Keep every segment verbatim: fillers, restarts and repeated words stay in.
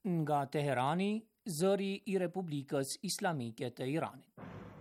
nga Teherani, zëri I Republikës Islamike të Iranit.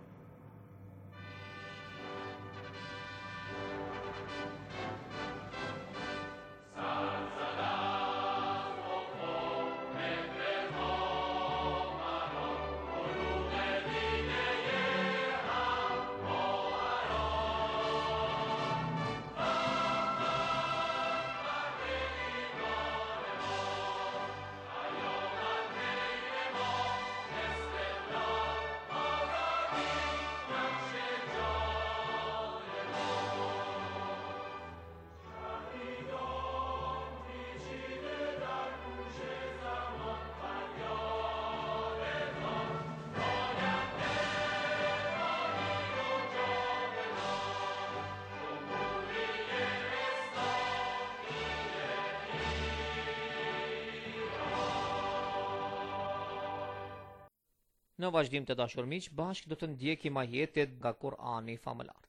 Në vazhdim të dashur miq, bashkë do të ndjekim ajetet nga Kur'ani famëlar.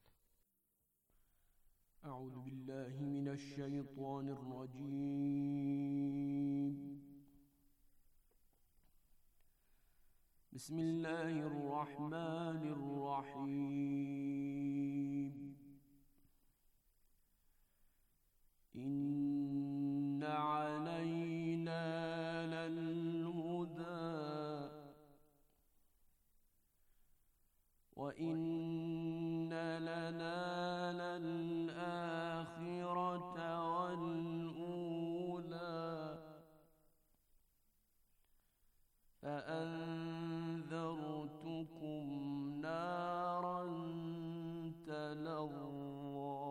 A'udhu billahi minash shaitanir rajim. Bismillahir rahmanir rahim. Inna 'alayna lal huda وَإِنَّ لَنَا لَلْآخِرَةَ وَالْأُولَى فَأَنذَرْتُكُمْ نَارًا تَلَظَّى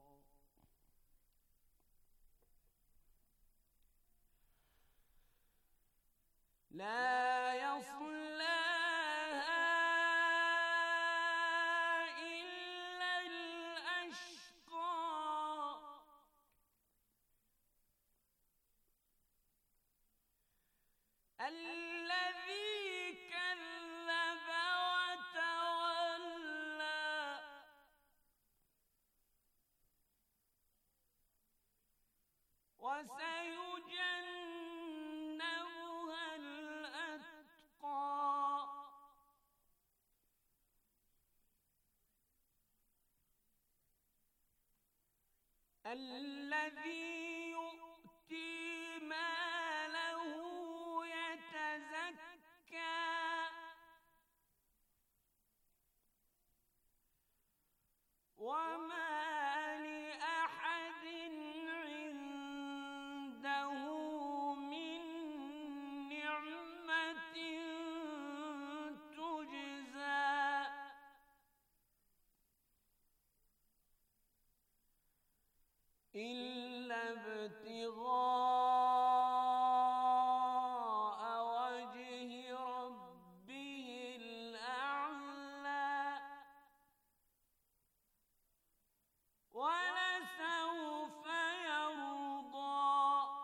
لَا يَصْلَاهَا الذي كذب وتولى وسيجنبها الأتقى الذي يؤتي ماله يتزكى وما لأحد عنده من نعمة تجزى إلا ابتغاء وجه ربه الأعلى ولسوف يرضى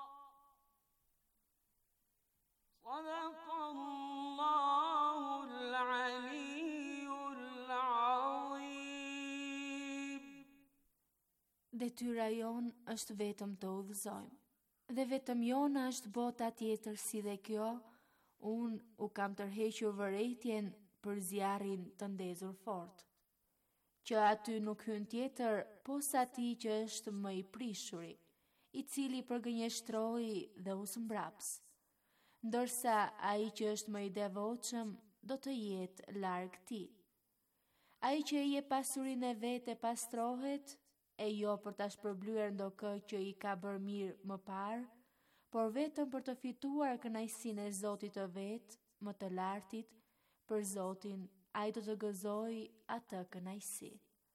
صدق الله العلي العظيم. Detyra jon është vetëm të udhëzojmë, dhe vetëm jona është bota tjetër si dhe kjo. Unë u kam tërhequr vërejtjen për zjarrin të ndezur fort, që aty nuk hyn tjetër posa ti që është më I prishuri, I cili përgënjeshtroi dhe u sëmbraps, ndërsa ai që është më I devotshëm do të jetë larg ti. Ai që I jep pasurinë e vet e pastrohet, e jo për ta shpërblyer ndokë që I ka bërë mirë më parë, por vetëm për të fituar kënaqësinë e Zotit të vet, më të lartit. Për Zotin ai do të gëzojë atë kënaqësi.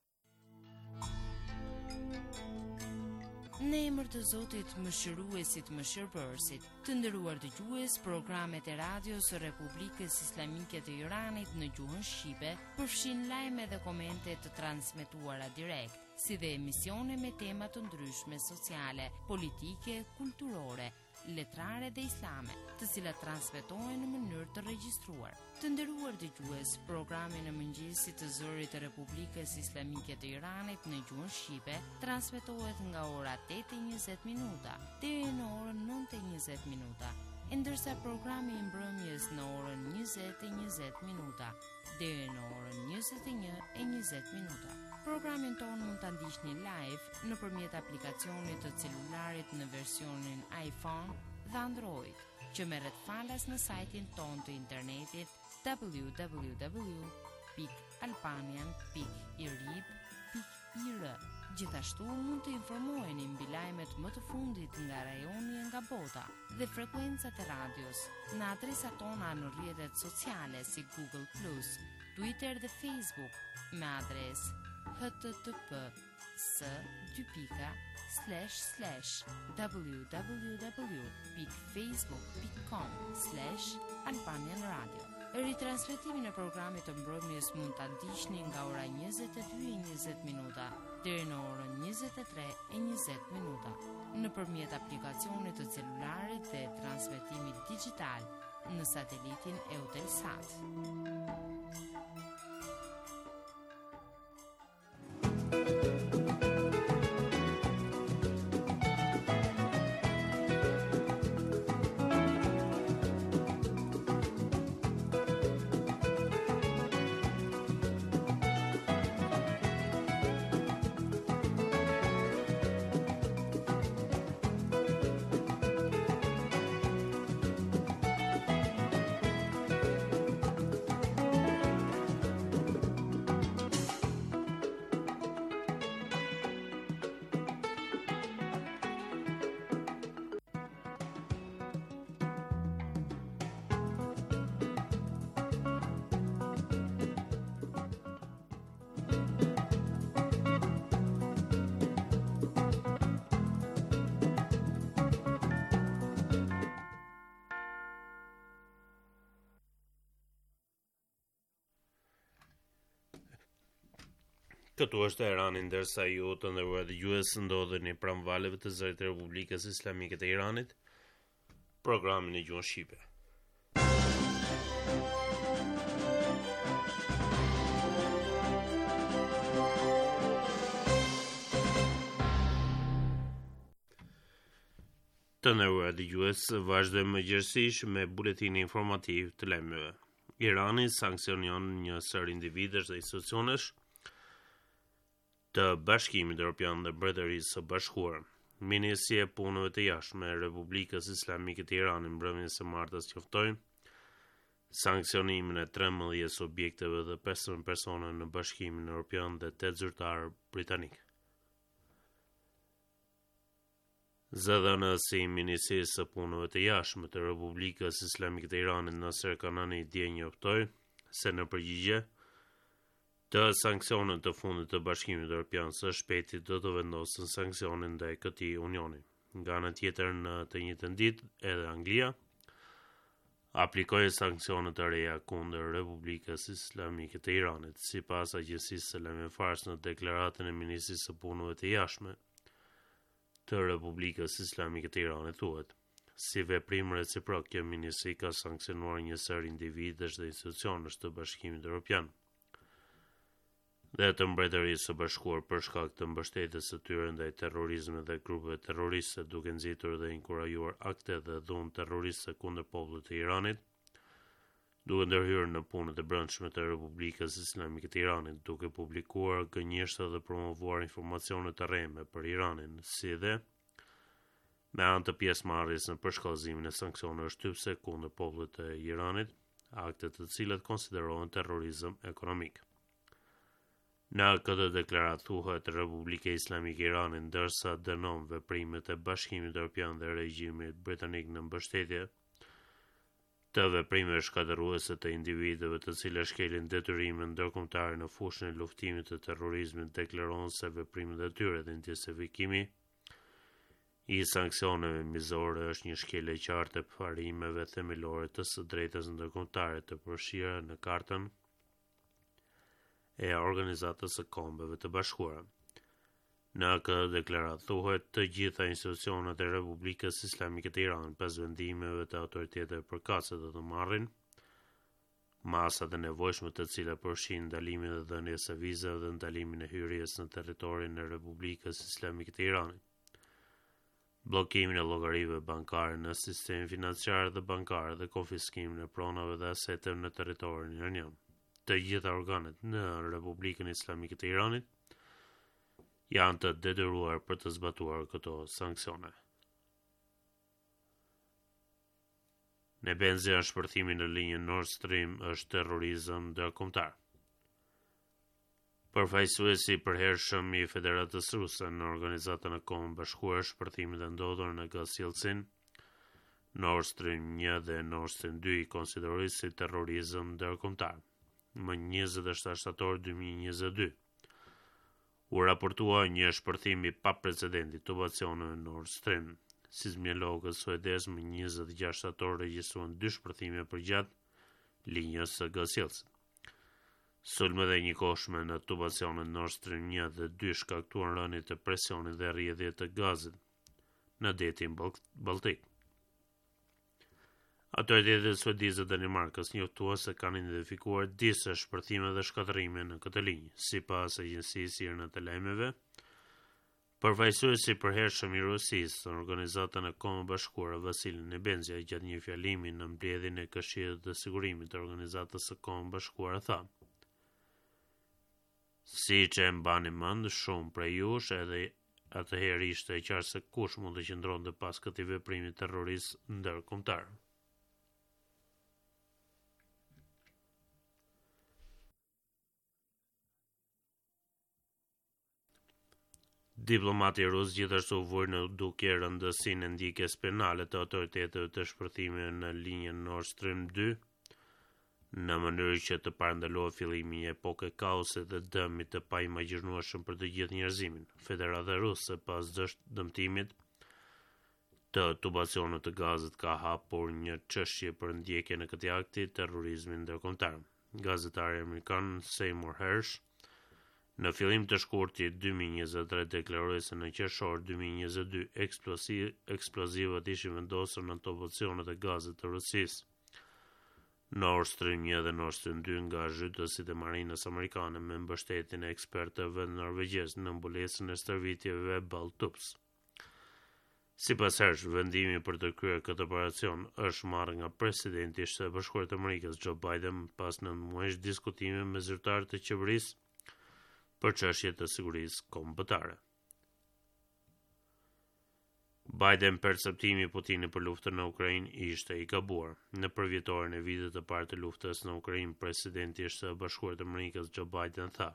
Në emër të Zotit mëshiruesit mëshirbërësit, të nderuar dëgjues, programet e radios së Republikës Islamike të Iranit në gjuhën shqipe përfshin lajme dhe komente të transmetuara direkt, si dhe emisione me tema të ndryshme sociale, politike, kulturore, letrare dhe islame, të cilat transmetohen në mënyrë të regjistruar. Të nderuar dëgjues, programi në mëngjesit të zërit të Republikës Islamike të Iranit në gjuhën shqipe transmetohet nga ora tetë e njëzet minuta deri në orën nëntë e njëzet minuta ndërsa programi i mbrëmjes në orën njëzet e njëzet minuta deri në orën njëzet e një e njëzet minuta. Programin tonë mund ta ndiqni live nëpërmjet aplikacionit të celularit në versionin iPhone dhe Android, që merret falas në sajtin tonë të internetit w w w pikë albanian pikë i r i b pikë i r. Gjithashtu mund të informoheni mbi lajmet më të fundit nga rajoni e nga bota dhe frekuencat e radios në adresat tona në rrjetet sociale si Google plus, Twitter dhe Facebook me adresë h t t p s dy pika slash slash w w w pikë facebook pikë com slash albanian radio. Ritransmetimin e programit të mbrëmjes mund ta ndiqni nga ora njëzet e dy e njëzet minuta deri në orën njëzet e tre e njëzet minuta nëpërmjet aplikacionit të celularit dhe transmetimit digjital në satelitin Eutelsat. Këtu është Irani, ndërsa ju të nderuar dëgjues ndodheni pranë valeve të zërit të Republikës Islamike të Iranit, programin e gjuhës shqipe. Të nderuar dëgjues, vazhdojmë gjithsesi me buletinin informativ të lajmeve. Irani sanksionon një sër individësh dhe institucionesh të Bashkimit Evropian dhe Mbretërisë së Bashkuar. Ministria e Punëve të Jashtme e Republikës Islamike të Iranit mbrëmjes së martës njoftoi sanksionimin e trembëdhjetë objekteve dhe pesëmbëdhjetë persona në Bashkimin Evropian dhe tetë zyrtarë britanik. Zëdhënësi i Ministrisë së Punëve të Jashtme të Republikës Islamike të Iranit Nasser Kanani dje njoftoi se në përgjigje të sanksionet të fundit të Bashkimit Evropian së shpejti do të vendosën sanksionin ndaj këtij unioni. Nga ana tjetër, në të njëjtën ditë edhe Anglia aplikoi sanksione të reja kundër Republikës Islamike të Iranit, sipas agjencisë së lajmeve Fars në deklaratën e Ministrisë së Punëve të Jashtme të Republikës Islamike të Iranit thuhet: si veprim reciprok, kjo ministri ka sanksionuar një sër individësh dhe institucionesh të Bashkimit Evropian dhe të Mbretërisë së Bashkuar për shkak të mbështetjes së tyre ndaj terrorizmit dhe grupeve terroriste, duke nxitur dhe inkurajuar akte dhe dhunë terroriste kundër popullit të Iranit, duke ndërhyrë në punët e brendshme të Republikës Islamike të Iranit, duke publikuar gënjeshtra dhe promovuar informacione të rreme për Iranin, si dhe me anë të pjesëmarrjes në përshkallëzimin e sanksioneve shtypse kundër popullit të Iranit, akte të cilat konsiderohen terrorizëm ekonomik. Në këtë deklaratë thuhet Republika Islamike e Iranit, ndërsa dënon veprimet e Bashkimit Evropian dhe regjimit britanik në mbështetje të veprimeve shkatërruese të individëve të cilët shkelin detyrime ndërkombëtare në fushën e luftimit të terrorizmit, deklaron se veprimet e tyre dhe intensifikimi i sanksioneve mizore është një shkelje e qartë e parimeve themelore të së drejtës ndërkombëtare të përfshira në Kartën e Organizatës së Kombeve të Bashkuara. Në këtë deklaratë thuhet të gjitha institucionet e Republikës Islamike të Iranit pas vendimeve të autoriteteve përkatëse do të marrin masat e nevojshme të cilat përfshin ndalimin e dhënies së vizave dhe ndalimin e hyrjes në territorin e Republikës Islamike të Iranit. bllokimin e llogarive bankare në sistemin financiar dhe bankar dhe konfiskimin e pronave dhe aseteve në territorin iranian. Të gjitha organet në Republikën Islamike të Iranit janë të detyruar për të zbatuar këto sanksione. Nebenzia shpërthimi në linjën Nord Stream është terrorizëm ndërkombëtar. Përfaqësuesi i përhershëm i Federatës Ruse në Organizatën e Kombeve Bashkuara shpërthimet e ndodhura në gasjellësin Nord Stream një dhe Nord Stream dy i konsideroi si terrorizëm ndërkombëtar. Më njëzet e shtatë shtator dy mijë e njëzet e dy u raportua një shpërthim i paprecedenti të tubacioneve Nord Stream. Sismologët suedez më njëzet e gjashtë shtator regjistruan dy shpërthime përgjatë linjës së gasjellësit. Sulmet e njëkohshme në tubacionet Nord Stream një dhe dy shkaktuan rënje të presionit dhe rrjedhje të gazit në detin Baltik. Autoritetet suedeze dhe Danimarkës njoftuan se kanë identifikuar disa shpërthime dhe shkatërrime në këtë linjë, sipas agjencisë irane të lajmeve. Përfaqësuesi i përhershëm i Rusisë në Organizatën e Kombeve Bashkuara Vasilij Nebenzia gjatë një fjalimi në mbledhjen e Këshillit të Sigurimit të Organizatës së Kombeve Bashkuara tha: "Siç e mbani mend shumë prej jush, edhe atëherë ishte e qartë se kush mund të qëndronte pas këtij veprimi terrorist ndërkombëtar." Diplomati rus gjithashtu vuri në dukje rëndësinë e ndjekjes penale të autoriteteve të shpërthimeve në linjën Nord Stream dy, në mënyrë që të parandalohet fillimi i një epoke kaosi dhe dëmit të paimagjinueshëm për të gjithë njerëzimin. Federata Ruse pas dëmtimit të tubacionit të gazit ka hapur një çështje për ndjekjen e këtij akti terrorizmi ndërkombëtar. Gazetari amerikan Seymour Hersh në fillim të shkurtit dy mijë e njëzet e tre deklaroi se në qershor dy mijë e njëzet e dy eksploziv, eksplozivat ishin vendosur në tubacionet e gazit të Rusisë. Nord Stream një dhe Nord Stream dy nga zhytësit e marinës amerikane me mbështetjen e ekspertëve norvegjez në mbulesjen e stërvitjeve Baltups. Sipas Hersh, vendimi për të kryer këtë operacion është marrë nga presidenti i Shtetit Bashkuar të Amerikës Joe Biden pas nëntë muajsh diskutime me zyrtarët e qeverisë për çështje të sigurisë kombëtare. Biden perceptimi i Putinit për luftën në Ukrainë ishte i gabuar. Në përvjetorin e vitit të parë të luftës në Ukrainë, presidenti i Shtetit Bashkuar të Amerikës Joe Biden tha: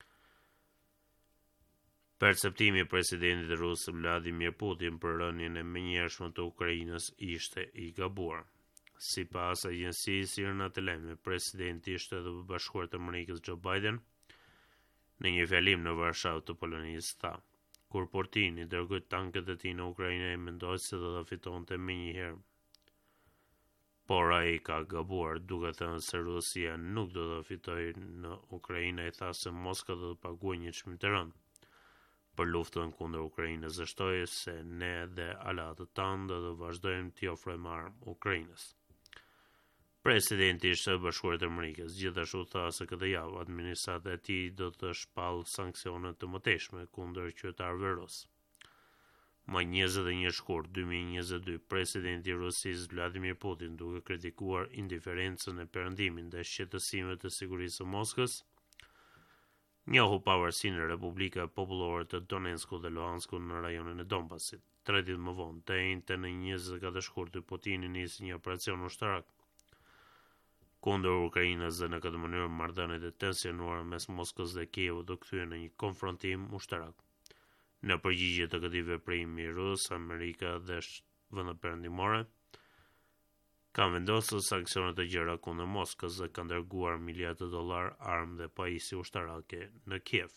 "Perceptimi i presidentit rus Vladimir Putin për rënien e menjëhershme të Ukrainës ishte i gabuar." Sipas agjencisë irane të lajmeve, presidenti i Shtetit Bashkuar të Amerikës Joe Biden në një fjalim në Varshavë të Polonisë tha: "Kur Putin i dërgoi tanket e tij në Ukrainë, ai mendoi se do ta fitonte menjëherë. Por ai ka gabuar, duke thënë se Rusia nuk do të fitojë në Ukrainë." Ai tha se Moska do të paguajë një çmim të rëndë për luftën kundër Ukrainës, dhe shtoi se ne dhe aleatët tanë do të vazhdojmë t'i ofrojmë armë Ukrainës. Presidenti i Shtetit Bashkuar të Amerikës gjithashtu tha se këtë javë administrata e tij do të shpallë sanksione të mëtejshme kundër qytetarëve rus. Më njëzet e një shkurt dy mijë e njëzet e dy, presidenti i Rusisë Vladimir Putin, duke kritikuar indiferencën e perëndimit ndaj shqetësimeve të sigurisë së Moskës, njohu pavarësinë e Republika Popullore të Donetsku dhe Luhansku në rajonin e Donbasit. Tre ditë më vonë, të njëjtën në njëzet e katër shkurt, Putini nisi një operacion ushtarak kundër Ukrainës dhe në këtë mënyrë marrëdhëniet e tensionuara mes Moskës dhe Kievut do kthyen në një konfrontim ushtarak. Në përgjigje të këtij veprimi rus, Amerika dhe vendet perëndimore kanë vendosur sanksione të gjera kundër Moskës dhe kanë dërguar miliardë dollar armë dhe pajisje ushtarake në Kiev.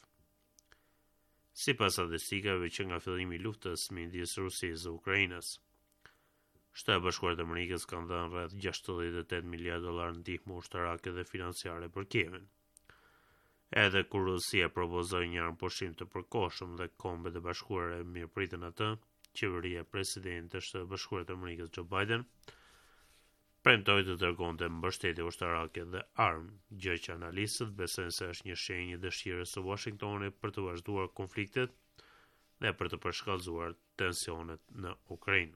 Sipas statistikave që nga fillimi i luftës midis Rusisë dhe Ukrainës, Shtetet Bashkuar të Amerikës kanë dhënë rreth gjashtëdhjetë e tetë miliardë dollar ndihmë ushtarake dhe financiare për Kievin. Edhe kur Rusia propozoi një armë pushim të përkohshëm dhe Kombet e Bashkuara e mirëpritën atë, qeveria e presidentit të Shtetit Bashkuar të Amerikës Joe Biden premtoi të dërgonte mbështetje ushtarake dhe armë, gjë që analistët besojnë se është një shenjë dëshirës së Washingtonit për të vazhduar konfliktet dhe për të përshkallëzuar tensionet në Ukrainë.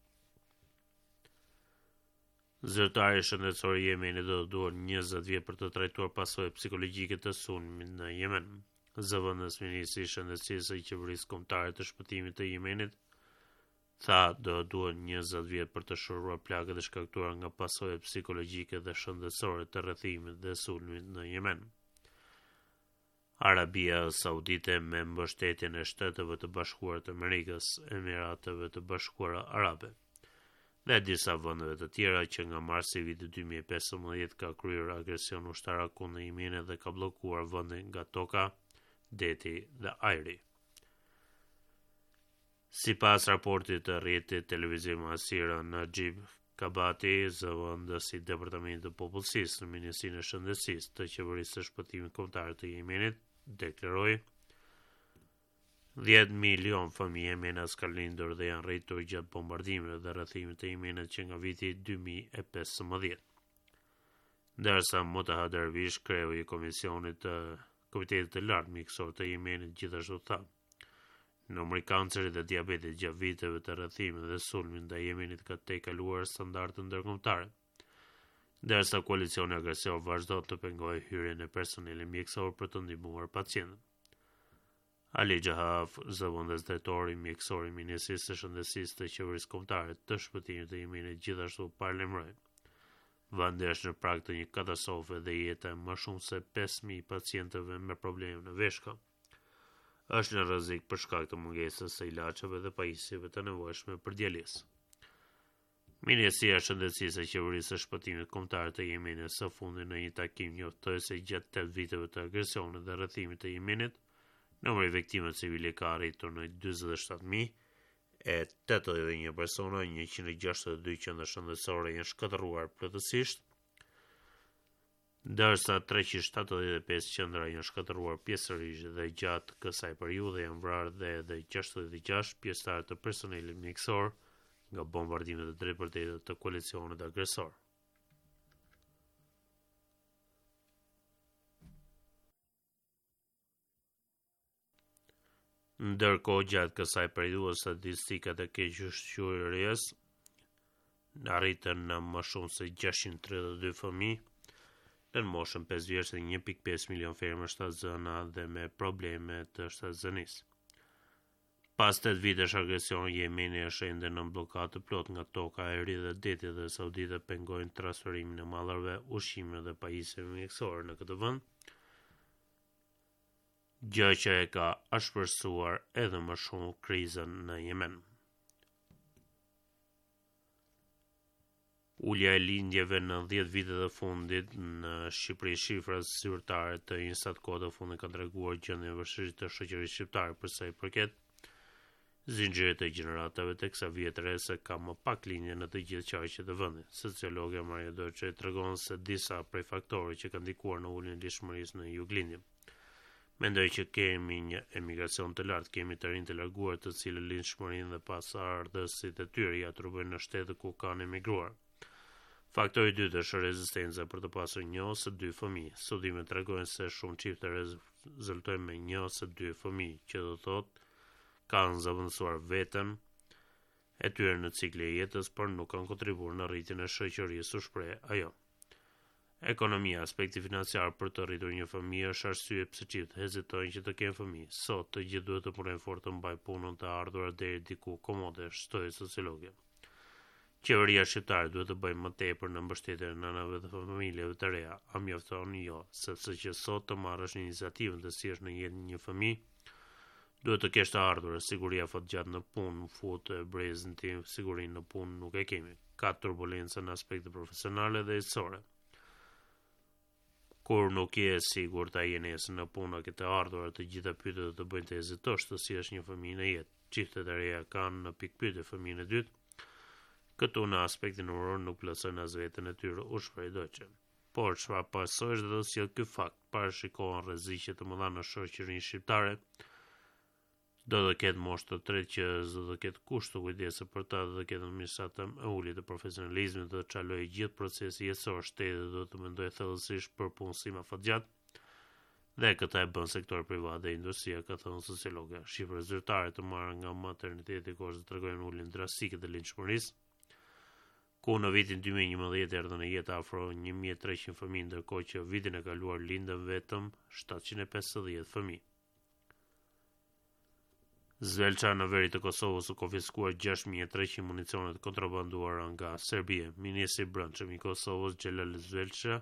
Zyrtari shëndetësor i Yemenit do të duhet njëzet vjet për të trajtuar pasojat psikologjike të sulmit në Yemen. Zëvendës ministri i shëndetësisë i qeverisë kombëtare të shpëtimit të Yemenit tha do të duhet njëzet vjet për të shëruar plagët e shkaktuara nga pasojat psikologjike dhe shëndetësore të rrethimit dhe sulmit në Yemen. Arabia Saudite me mbështetjen e Shteteve të Bashkuara të Amerikës, Emirateve të Bashkuara Arabe dhe disa vendeve të tjera që nga marsi i vitit dy mijë e pesëmbëdhjetë ka kryer agresion ushtarak kundër Yemenit dhe ka bllokuar vendin nga toka, deti dhe ajri. Sipas raportit të rrjetit televiziv Masira Najib Kabati, zëvendës i Departamentit të Popullsisë në Ministrinë e Shëndetësisë të Qeverisë së Shpëtimit Kombëtar të Yemenit, deklaroi dhjetë milion fëmijë jemenas kanë lindur dhe janë rritur gjatë bombardimeve dhe rrethimit të Yemenit që nga viti dy mijë e pesëmbëdhjetë. Ndërsa Motaha Dervish, kreu i komisionit të Komitetit të Lartë Mjekësor të Yemenit, gjithashtu tha, numri i kancerit dhe diabetit gjatë viteve të rrethimit dhe sulmit ndaj Yemenit ka tejkaluar standardet ndërkombëtare. Ndërsa koalicioni agresor vazhdon të pengojë hyrjen e personelit mjekësor për të ndihmuar pacientët. Ali Jahaf, zëvendës drejtori mjekësor i Ministrisë së Shëndetësisë të Qeverisë Kombëtare të Shpëtimit të Yemenit, gjithashtu paralajmëroi. Vendi është në prag të një katastrofe dhe jeta e më shumë se pesë mijë pacientëve me probleme në veshka është në rrezik për shkak të mungesës së ilaçeve dhe pajisjeve të nevojshme për dializë. Ministria e Shëndetësisë e Qeverisë së Shpëtimit Kombëtar të Yemenit së fundi në një takim njoftoi se gjatë tetë viteve të agresionit dhe rrethimit të Yemenit, numri i viktimave civile ka arritur në dyzet e shtatë mijë e tetëdhjetë e një persona, njëqind e gjashtëdhjetë e dy qendra shëndetësore janë shkatërruar plotësisht, ndërsa treqind shtatëdhjetë e pesë qendra janë shkatërruar pjesërisht dhe gjatë kësaj periudhe janë vrarë dhe edhe gjashtëdhjetë e gjashtë pjesëtarë të personelit mjekësor nga bombardimet e drejtpërtejtë të koalicionit agresor. Ndërkohë, gjatë kësaj periudhe, statistikat e kequshqyerjes arritën në më shumë se gjashtëqind e tridhjetë e dy fëmijë në moshën pesë vjeç dhe një pikë pesë milion fermë shtatzëna dhe me probleme të shtatzënisë. Pas tetë vitesh agresion, Jemeni është ende në blokadë plot nga toka, ajri dhe deti dhe Sauditët pengojnë transferimin e mallarve, ushqimeve dhe pajisjeve mjekësore në këtë vend, gjë që e ka ashpërsuar edhe më shumë krizën në Yemen. Ulja e lindjeve në dhjetë vitet e fundit në Shqipëri, shifrat zyrtare të Instat kohë të fundit kanë treguar gjendjen e vështirë të shoqërisë shqiptare për sa i përket zinxhirit të gjeneratave, teksa vjet re se ka më pak lindje në të gjithë qarqet e vendit. Sociologja Maria Doçe tregon se disa prej faktorëve që kanë ndikuar në uljen e lindshmërisë në juglindje. Mendoj që kemi një emigracion të lartë, kemi të rinj të larguar të cilët lindshmërinë dhe pasardhësit e tyre ja trupojnë në shtete ku kanë emigruar. Faktori i dytë është rezistenca për të pasur një ose dy fëmijë. Studimet tregojnë se shumë çifte rezultojnë me një ose dy fëmijë, që do thotë kanë zëvendësuar veten e tyre në ciklin e jetës, por nuk kanë kontribuar në rritjen e shoqërisë, u shpreh ajo. Ekonomia, aspekti financiar për të rritur një fëmijë është arsye pse çiftet hezitojnë që të kenë fëmijë. Sot të gjithë duhet të punojnë fort të mbajnë punën të ardhurat deri diku komode, shtoi sociologja. Qeveria shqiptare duhet të bëjë më tepër në mbështetjen e nënave dhe familjeve të reja. A mjafton jo, sepse që sot të marrësh iniciativën të sjellësh në jetë një fëmijë, duhet të kesh të ardhurat, siguria fatgjat në punë, futë brezin tim, sigurinë në punë nuk e kemi. Ka turbulencë në aspekte profesionale dhe jetësore. Kur nuk je sigur ta jenesë në punë a këtë ardhurat, të gjitha pyetjet të bëjnë të hezitosh të sjellësh një fëmijë në jetë. Çiftet e reja kanë në pikë pyetje fëmijën e dytë. Këtu në aspektin numëror nuk plotësojnë as veten e tyre, u shpreh Doçe. Por çfarë pasojsh do të sjellë ky fakt? Parashikohen rreziqe të mëdha në shoqërinë shqiptare. Do të ketë moshë të tretë që do të ketë kusht të kujdesë për ta, do të ketë administratë e ulit të profesionalizmit, do të çalojë gjithë procesi jetësor, shteti do të mendojë thellësisht për punësim afatgjat, Dhe këta e bën sektor privat dhe industria, ka thënë sociologë. Shifra zyrtare të marra nga materniteti korzë tregojnë uljen drastike të linçmërisë, ku në vitin dy mijë e njëmbëdhjetë erdhën në jetë afro një mijë e treqind fëmijë, ndërkohë që vitin e kaluar lindën vetëm shtatëqind e pesëdhjetë fëmijë. Zvelqa në veri të Kosovës u konfiskuar gjashtë mijë e treqind municione të kontrabanduara nga Serbia. Ministri i Brendshëm i Kosovës, Xhelal Zvelqa,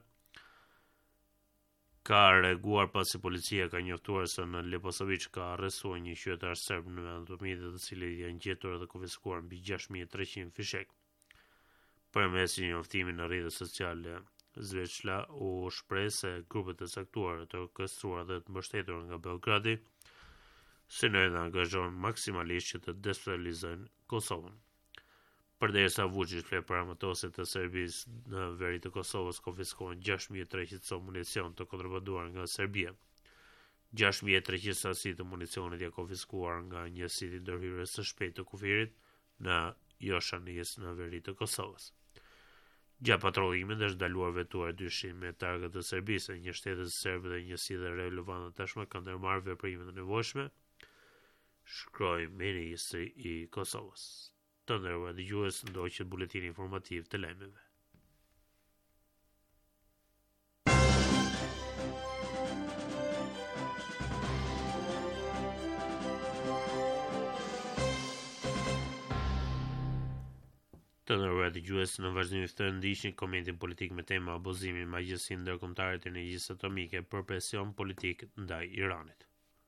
ka reaguar pasi policia ka njoftuar se në Leposavić ka arrestuar një qytetar serb në anatomitë të cilët janë gjetur dhe konfiskuar mbi gjashtë mijë e treqind fishek. Përmes një njoftimi në rrjetet sociale, Zveçla u shpreh se grupet e caktuara të orkestruara dhe të mbështetura nga Beogradi synojnë dhe angazhohen maksimalisht që të destabilizojnë Kosovën. Përderisa Vučić flet për armatoset të Serbisë, në veri të Kosovës konfiskohen gjashtë mijë e treqind co municion të kontrabanduar nga Serbia. gjashtë mijë e treqind sasi të municionit janë konfiskuar nga njësitë ndërhyrjes së shpejtë të kufirit në Joshaniz në veri të Kosovës. Gjatë patrollimit është ndaluar vetuar dyshim me targët të Serbisë, një shtetës serbe dhe njësitë relevante tashmë kanë ndërmarrë veprimet e nevojshme, shkroi Ministri i Kosovës. Të nderuar dëgjues, ndoqët buletini informativ të lajmeve. Të nderuar dëgjues, në vazhdim të ndiqni komentin politik me tema abuzimi magjësinë ndërkombëtare të energjisë atomike për presion politik ndaj Iranit.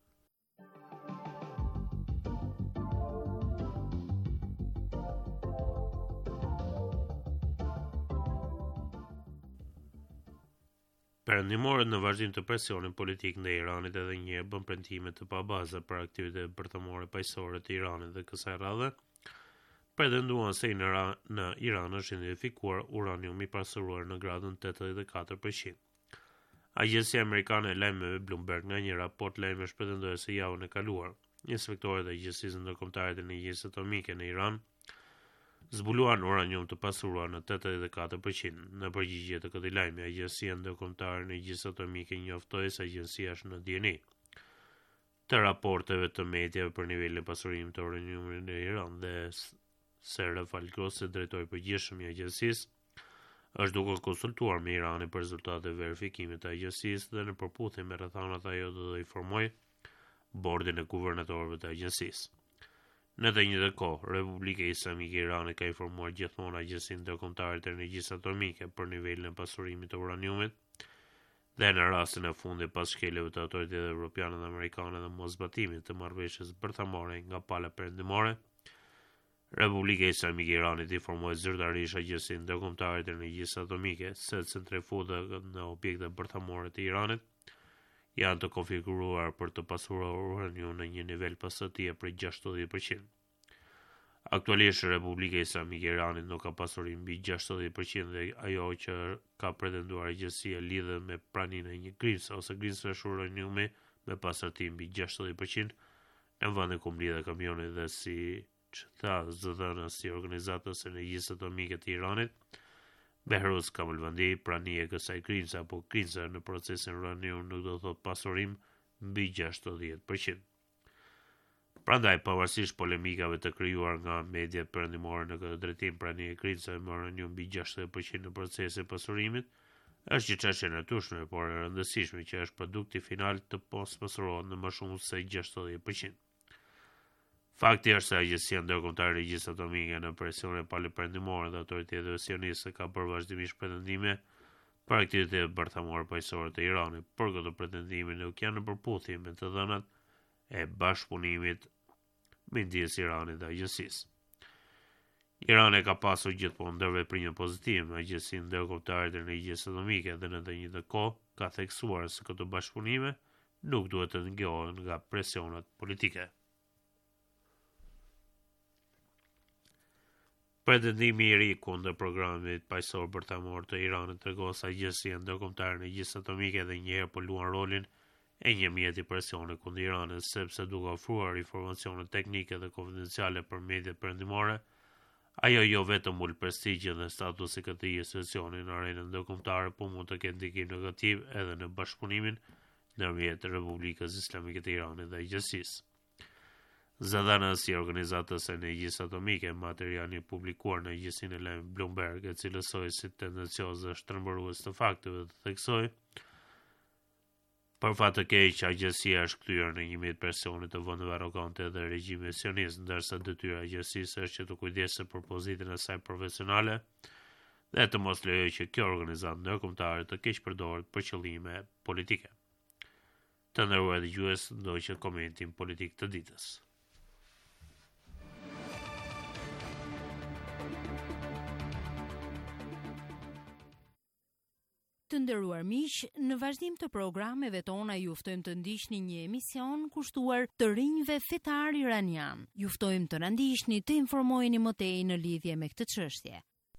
Perëndimorët në vazhdim të presionit politik ndaj Iranit edhe një herë bën premtime të pabaza për aktivitetet bërthamore paqësore të Iranit dhe kësaj radhe pretenduan se në, në Iran është identifikuar uranium i pasuruar në gradën tetëdhjetë e katër përqind. Agjencia amerikane e lajmeve Bloomberg nga një raport lajmesh pretendoi se javën e kaluar, inspektorët e Agjencisë Ndërkombëtare të Energjisë Atomike në Iran zbuluan uranium të pasuruar në tetëdhjetë e katër përqind. Në përgjigje të këtij lajmi, Agjencia Ndërkombëtare e Energjisë Atomike njoftoi se agjencia është në dieni të raporteve të mediave për nivelin e pasurimit të uraniumit në Iran dhe se Rafal Grossi, drejtori i përgjithshëm i agjencisë, është duke konsultuar me Iranin për rezultatet e verifikimit të agjencisë dhe në përputhje me rrethanat ajo do të informoj bordin e guvernatorëve të agjencisë. Në të njëjtën kohë, Republika Islamike e Iranit ka informuar gjithmonë Agjencinë Ndërkombëtare të Energjisë Atomike për nivelin e pasurimit të uraniumit dhe në rastin e fundit pas shkeljeve të autoriteteve evropiane dhe amerikane dhe moszbatimit të marrëveshjes bërthamore nga pala perëndimore, Republika Islamike e Iranit informoi zyrtarisht Agjencinë Ndërkombëtare të Energjisë Atomike se centrifugat në objekte bërthamore të Iranit janë të konfiguruar për të pasuruar uranium në një nivel pasërtie për gjashtëdhjetë përqind. Aktualisht Republika Islamike e Iranit nuk ka pasuri mbi gjashtëdhjetë përqind dhe ajo që ka pretenduar agjencia lidhet me praninë e një grimse ose grimsesh uraniumi me pasërti mbi gjashtëdhjetë përqind në vendin ku mblidhet kamioni dhe si që tha zëdhënës si organizatës e energjisë atomike të Iranit, Behruz Kamalvandi, prania e kësaj grimse apo grimse në procesin uranium nuk do të thotë pasurim mbi gjashtëdhjetë përqind. Prandaj, pavarësisht polemikave të krijuar nga mediat perëndimore në këtë drejtim, prania e grimse me uranium mbi gjashtëdhjetë përqind në procesin e pasurimit është një çështje e natyrshme, por e rëndësishme që është produkti final të pospasurohet në më shumë se gjashtëdhjetë përqind. Fakti është se Agjencia Ndërkombëtare e Energjisë Atomike në presione palëperëndimore dhe autoriteteve sioniste ka bërë vazhdimisht pretendime për aktivitetet bërthamore paqësore të Iranit, por këto pretendime nuk janë në përputhje me të dhënat e bashkëpunimit midis Iranit dhe agjencisë. Irani ka pasur gjithmonë ndërveprime pozitive me Agjencinë Ndërkombëtare të Energjisë Atomike dhe në të njëjtën kohë ka theksuar se këto bashkëpunime nuk duhet të ngjohen nga presionat politike. Pretendimi i ri kundër programit paqësor bërthamor të Iranit tregon se Agjencia Ndërkombëtare e Energjisë Atomike edhe një herë po luan rolin e një mjeti presioni kundër Iranit, sepse duke ofruar informacione teknike dhe konfidenciale për mediat perëndimore, ajo jo vetëm ul prestigjin dhe statusi i këtij institucioni në arenën ndërkombëtare, por mund të ketë ndikim negativ edhe në bashkëpunimin ndërmjet Republikës Islamike të Iranit dhe Agjencisë. Zëdhënës i organizatës e energjisë atomike, materiali publikuar në agjencinë e lajmit Bloomberg, e cilësoi si tendencioz dhe shtrembërues të fakteve, të theksoi për fat të keq, agjencia është kthyer në një mit persone të vendeve arrogante dhe regjimi sionist, ndërsa detyra e agjencisë është që të kujdesë për pozitën e saj profesionale dhe të mos lejojë që kjo organizatë ndërkombëtare të keq përdoret për qëllime politike. Të nderuar dëgjues, ndoqë komentin politik të ditës. Të nderuar miq, në vazhdim të programeve tona ju ftojmë të ndiqni një emision kushtuar të rinjve fetar iranian. Ju ftojmë të na ndiqni, të informoheni më tej në lidhje me këtë çështje.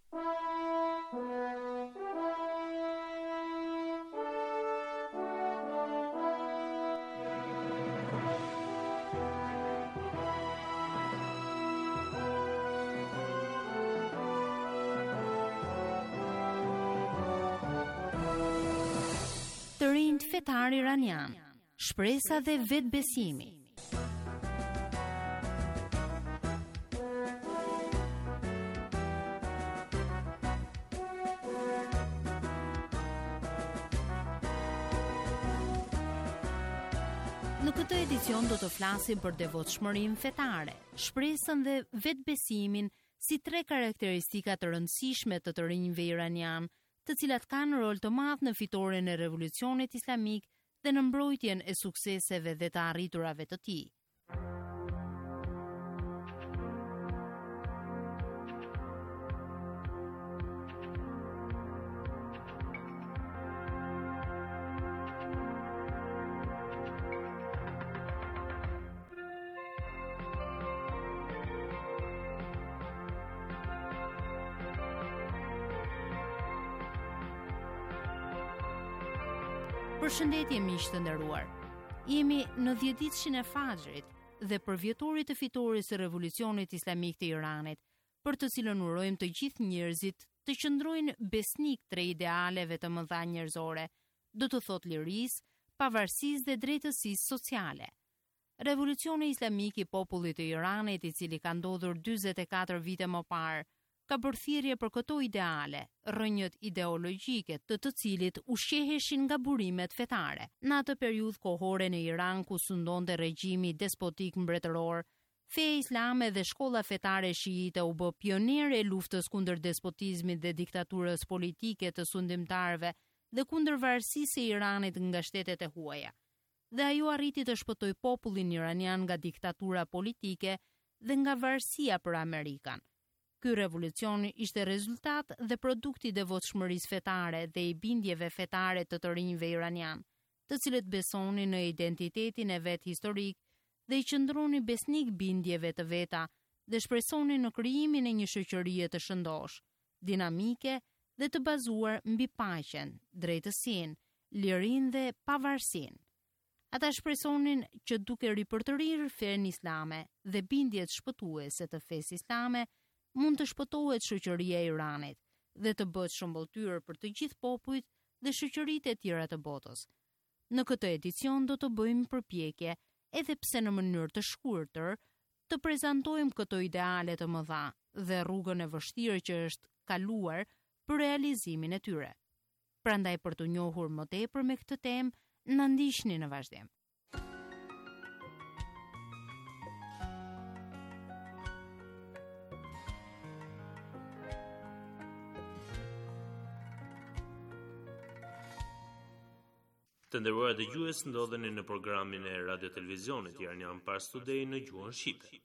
Të rinjt fetar iranian, shpresa dhe vetbesimi. Në këtë edicion do të flasim për devotshmërinë fetare, shpresën dhe vetbesimin si tre karakteristika të rëndësishme të të rinjve iranian, të cilat kanë rol të madh në fitoren e revolucionit islamik dhe në mbrojtjen e sukseseve dhe të arriturave të tij. Përshëndetje miq të nderuar. Jemi në dhjetëditëshin e Fajrit dhe për vjetorit të fitoris së revolucionit islamik të Iranit, për të cilën urojmë të gjithë njerëzit të qëndrojnë besnik tre idealeve të mëdha njerëzore, do të thotë lirisë, pavarësisë dhe drejtësisë sociale. Revolucioni islamik i popullit të Iranit, i cili ka ndodhur dyzet e katër vite më parë, ka bërë thirrje për këto ideale, rrënjët ideologjike të të cilit ushqeheshin nga burimet fetare. Në atë periudhë kohore në Iran ku sundonte regjimi despotik mbretëror, feja islame dhe shkolla fetare shiite u bë pionere e luftës kundër despotizmit dhe diktaturës politike të sundimtarëve dhe kundër varësisë e Iranit nga shtetet e huaja. Dhe ajo arriti të shpëtoi popullin iranian nga diktatura politike dhe nga varësia për Amerikan. Ky revolucion ishte rezultat dhe produkt i devotshmërisë fetare dhe i bindjeve fetare të të rinjve iranian, të cilët besonin në identitetin e vet historik dhe i qëndronin besnik bindjeve të veta dhe shpresonin në krijimin e një shoqërie të shëndosh, dinamike dhe të bazuar mbi paqen, drejtësinë, lirinë dhe pavarësinë. Ata shpresonin që duke ripërtërirë fenë islame dhe bindjet shpëtuese të fesë islame, mund të shpëtohet shoqëria e Iranit dhe të bëhet shëmbulltyr për të gjithë popujt dhe shoqëritë e tjera të botës. Në këtë edicion do të bëjmë përpjekje, edhe pse në mënyrë të shkurtër, të prezantojmë këto ideale të mëdha dhe rrugën e vështirë që është kaluar për realizimin e tyre. Prandaj për të njohur më tepër me këtë temë, na ndiqni në vazhdim. Të nderuar dëgjues, ndodheni në programin e Radio Televizionit Iranian Pars Today në gjuhën shqipe.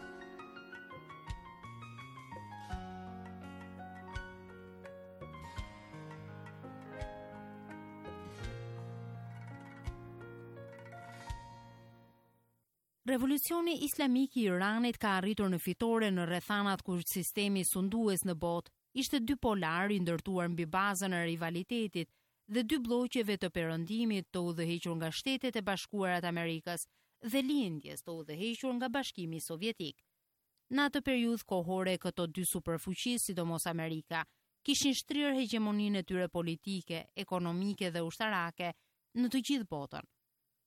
Revolucioni islamik i Iranit ka arritur në fitore në rrethanat ku sistemi sundues në botë ishte dy polar i ndërtuar mbi bazën e rivalitetit dhe dy bloqeve të perëndimit të udhëhequr nga Shtetet e Bashkuara të Amerikës dhe lindjes të udhëhequr nga Bashkimi Sovjetik. Në atë periudhë kohore, këto dy superfuqi, sidomos Amerika, kishin shtrirë hegemoninë e tyre politike, ekonomike dhe ushtarake në të gjithë botën.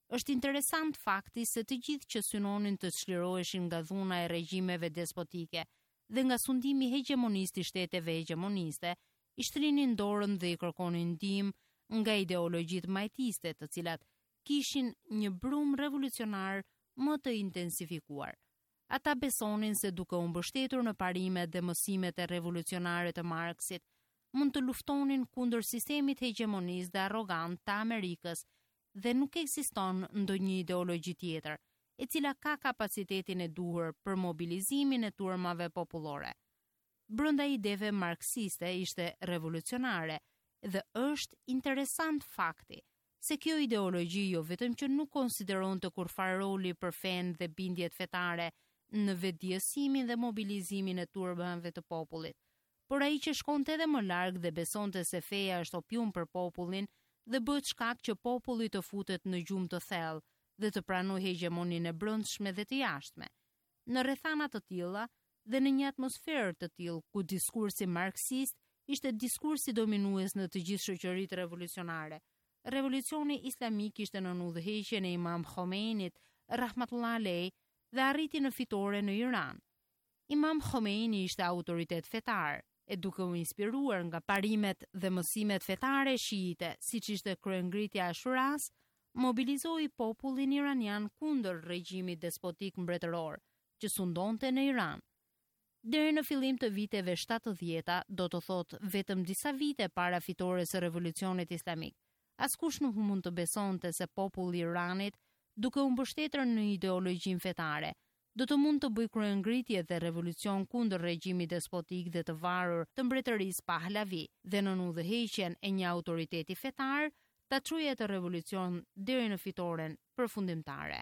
Është interesant fakti se të gjithë që synonin të çliroheshin nga dhuna e regjimeve despotike dhe nga sundimi hegemonist i shteteve hegemoniste, i shtrinin dorën dhe i kërkonin ndihmë nga ideologjitë majtiste, të cilat kishin një brum revolucionar më të intensifikuar. Ata besonin se duke u mbështetur në parimet dhe mësimet e revolucionare të Marksit, mund të luftonin kundër sistemit hegemonist dhe arrogant të Amerikës dhe nuk ekziston ndonjë ideologji tjetër, e cila ka kapacitetin e duhur për mobilizimin e turmave popullore. Brenda ideve marksiste ishte revolucionare dhe është interesant fakti se kjo ideologji jo vetëm që nuk konsideron të kurfar roli për fen dhe bindjet fetare në vetëdijësimin dhe mobilizimin e turmave të popullit, por ai që shkonte edhe më larg dhe besonte se feja është opium për popullin dhe bëhet shkak që populli të futet në gjumë të thellë dhe të pranojë hegemonin e brendshme dhe të jashtme. Në rrethana të tilla dhe në një atmosferë të tillë ku diskursi marksist ishte diskursi dominues në të gjithë shoqëritë revolucionare, revolucioni islamik ishte në udhëheqjen e Imam Khomeinit rahmatullah alej dhe arriti në fitore në Iran. Imam Khomeini ishte autoritet fetar, e duke u inspiruar nga parimet dhe mësimet fetare shiite, siç ishte kryengritja e Ashuras, mobilizoi popullin iranian kundër regjimit despotik mbretëror që sundonte në Iran. Deri në fillim të viteve shtatëdhjeta, do të thotë vetëm disa vite para fitores së revolucionit islamik, askush nuk mund të besonte se populli i Iranit, duke u mbështetur në ideologjin fetare, do të mund të bëj kryengritje dhe revolucion kundër regjimit despotik dhe të varur të mbretërisë Pahlavi dhe në udhëheqjen e një autoriteti fetar, ta çojë të revolucion deri në fitoren përfundimtare.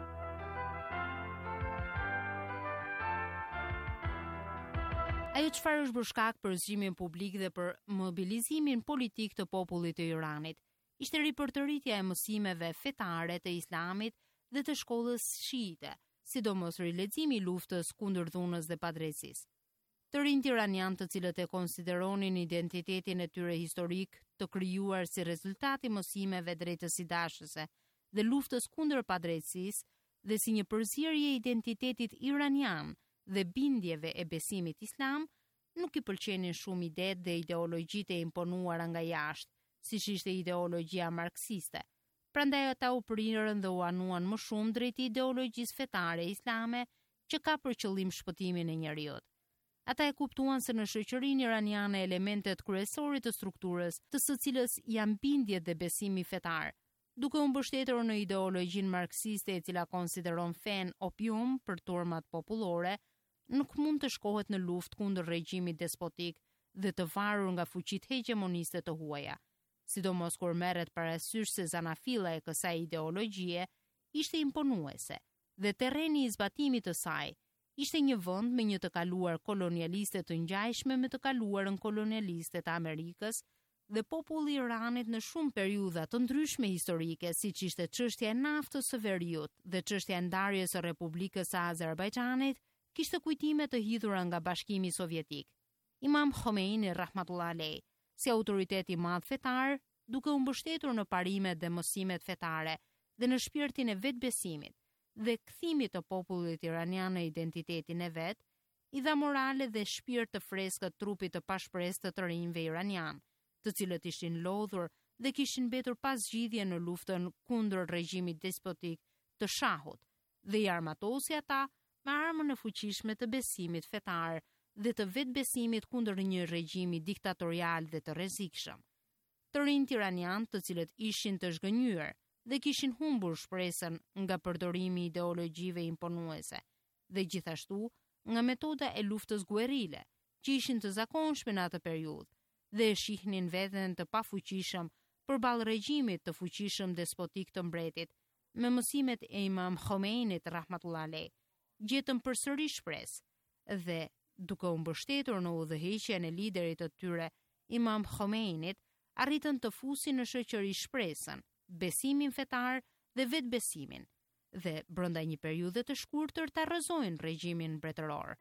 Ajo çfarë është bërë shkak për zgjimin publik dhe për mobilizimin politik të popullit të Iranit, ishte ripërtëritja e mësimeve fetare të Islamit dhe të shkollës shiite, sidomos rileximi i luftës kundër dhunës dhe padrejtisë. Të rinjt iranian, të cilët e konsideronin identitetin e tyre historik të krijuar si rezultat i mësimeve drejtësidashëse dhe luftës kundër padrejtisë dhe si një përzierje e identitetit iranian dhe bindjeve e besimit islam, nuk i pëlqenin shumë idet dhe ideologjitë e imponuara nga jashtë, siç ishte ideologjia marksiste. Prandaj ata u prirën dhe u anuan më shumë drejt ideologjisë fetare islame që ka për qëllim shpëtimin e njerëzit. Ata e kuptuan se në shoqërinë iraniane elementet kryesore të strukturës, të së cilës janë bindjet dhe besimi fetar, duke u mbështetur në ideologjin marksiste e cila konsideron fen opium për turmat popullore, nuk mund të shkohet në luftë kundër regjimit despotik dhe të varur nga fuqitë hegemoniste të huaja. Sidomos kur merret parasysh se zanafilla e kësaj ideologjie ishte imponuese dhe terreni i zbatimit të saj ishte një vend me një të kaluar kolonialiste të ngjajshme me të kaluarën kolonialiste të Amerikës dhe populli i Iranit në shumë periudha të ndryshme historike, siç ishte çështja e naftës së veriut dhe çështja e ndarjes së Republikës së Azerbajxhanit, kishte kujtime të hidhura nga Bashkimi Sovjetik. Imam Khomeini rahmatullah alej, si autoritet i madh fetar, duke u mbështetur në parimet dhe mësimet fetare dhe në shpirtin e vetbesimit dhe kthimit të popullit iranian në identitetin e vet, i dha morale dhe shpirt të freskët trupit të pashpresë të të rinjve iranian, të cilët ishin lodhur dhe kishin mbetur pas zgjidhje në luftën kundër regjimit despotik të shahut, dhe i armatosi ata me armën e fuqishme të besimit fetar dhe të vetbesimit kundër një regjimi diktatorial dhe të rrezikshëm. Të rinjt iranian, të cilët ishin të zhgënjur dhe kishin humbur shpresën nga përdorimi i ideologjive imponuese, dhe gjithashtu nga metoda e luftës guerile, që ishin të zakonshme në atë periudhë, dhe e shihnin veten të pafuqishëm përballë regjimit të fuqishëm despotik të mbretit, me mësimet e Imam Khomeinit rahmatullah alej, gjetën përsëri shpresë dhe duke u mbështetur në udhëheqjen e liderit të tyre, Imam Khomeinit, arritën të fusin në shoqëri shpresën, besimin fetar dhe vetbesimin, dhe brenda një periudhe të shkurtër ta rrëzojnë regjimin mbretëror.